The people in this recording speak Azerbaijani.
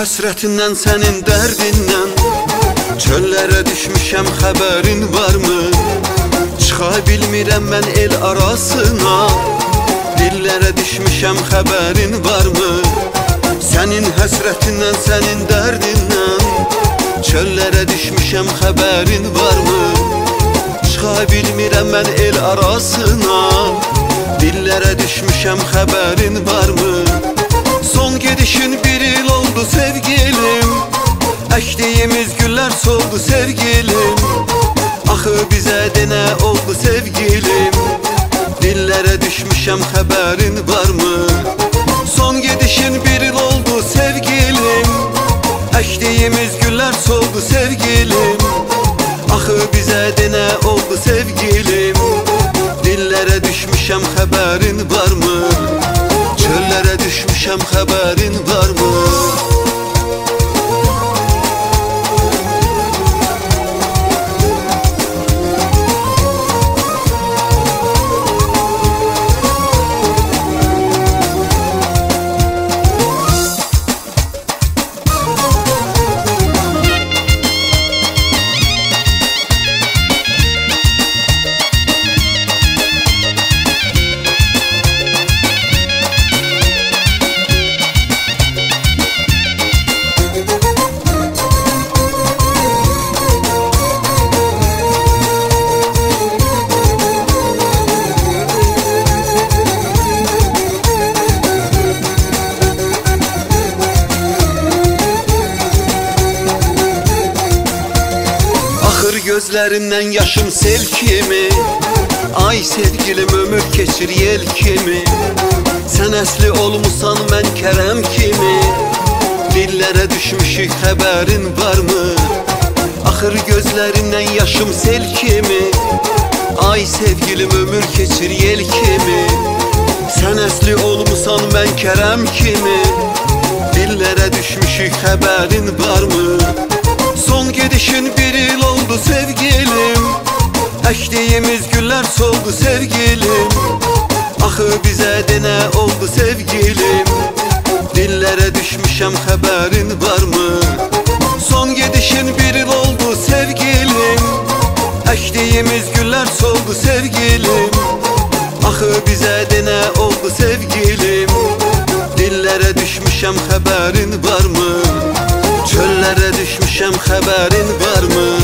həsrətindən, sənin dərdindən çöllərə düşmüşəm, xəbərin varmı? Çıxa bilmirəm mən el arasına, dillərə düşmüşəm, xəbərin varmı? Sənin həsrətindən, sənin dərdindən çöllərə düşmüşəm, xəbərin varmı? Çıxa bilmirəm mən el arasına, dillərə düşmüşəm, xəbərin varmı? Son gedişin bir il oldu sevgilim, əkdiyimiz güllər soldu sevgilim. Axı bizə de nə oldu sevgilim, dillərə düşmüşəm, xəbərin varmı? Son gedişin bir il oldu sevgilim, əkdiyimiz güllər soldu sevgilim. Axı bizə de nə oldu sevgilim, dillərə düşmüşəm, xəbərin varmı? Çöllərə düşmüşəm, xəbərin varmı? Gözlərimdən yaşım sel kimi, ay sevgilim ömür keçir yel kimi. Sən əsli olmusan mən kərəm kimi, dillərə düşmüşük, xəbərin varmı? Axır gözlərimdən yaşım sel kimi, ay sevgilim ömür keçir yel kimi. Sən əsli olmusan mən kərəm kimi, dillərə düşmüşük, xəbərin varmı? Son gedişin bir il oldu sevgilim, əkdiyimiz güllər soldu sevgilim. Axı bizə de nə oldu sevgilim, dillərə düşmüşəm, xəbərin varmı? Son gedişin bir il oldu sevgilim, əkdiyimiz güllər soldu sevgilim. Axı bizə de nə oldu sevgilim, dillərə düşmüşəm, xəbərin varmı? Çöllərə düşmüşəm, xəbərin varmı?